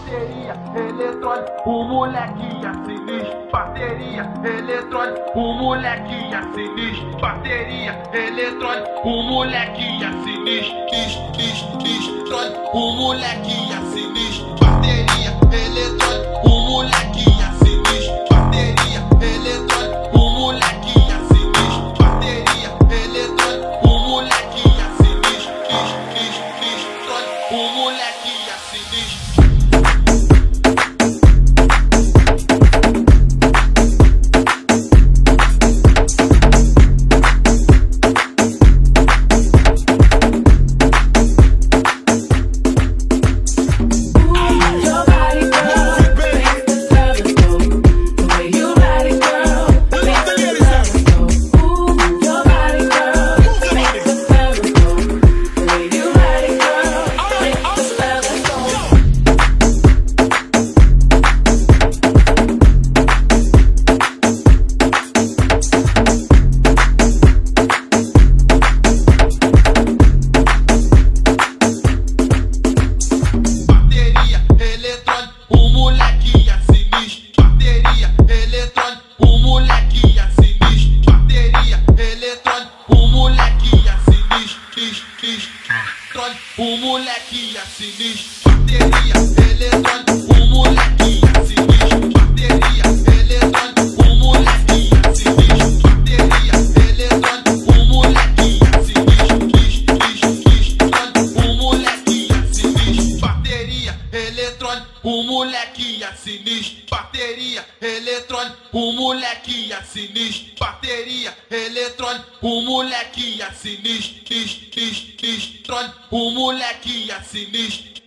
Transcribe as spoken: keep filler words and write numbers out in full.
bateria eletrônica, o moleque é sinistro, bateria eletrônica, o moleque é sinistro, bateria eletrônica, o moleque é sinistro, sinistro, sinistro, o moleque é sinistro, bateria eletrônica, o moleque é sinistro, bateria eletrônica, o moleque é sinistro, bateria eletrônica, o moleque é sinistro, sinistro, sinistro, o moleque é sinistro. O moleque é sinistro, bateria eletrônica, o moleque é sinistro, bateria eletrônica, o moleque é sinistro, bateria eletrônica, o moleque é sinistro, o moleque é sinistro, bateria eletrônica, o moleque é sinistro, bateria eletrônica, o moleque é sinistro, bateria eletrônica, o moleque é sinistro, sinistro, sinistro, o moleque é sinistro.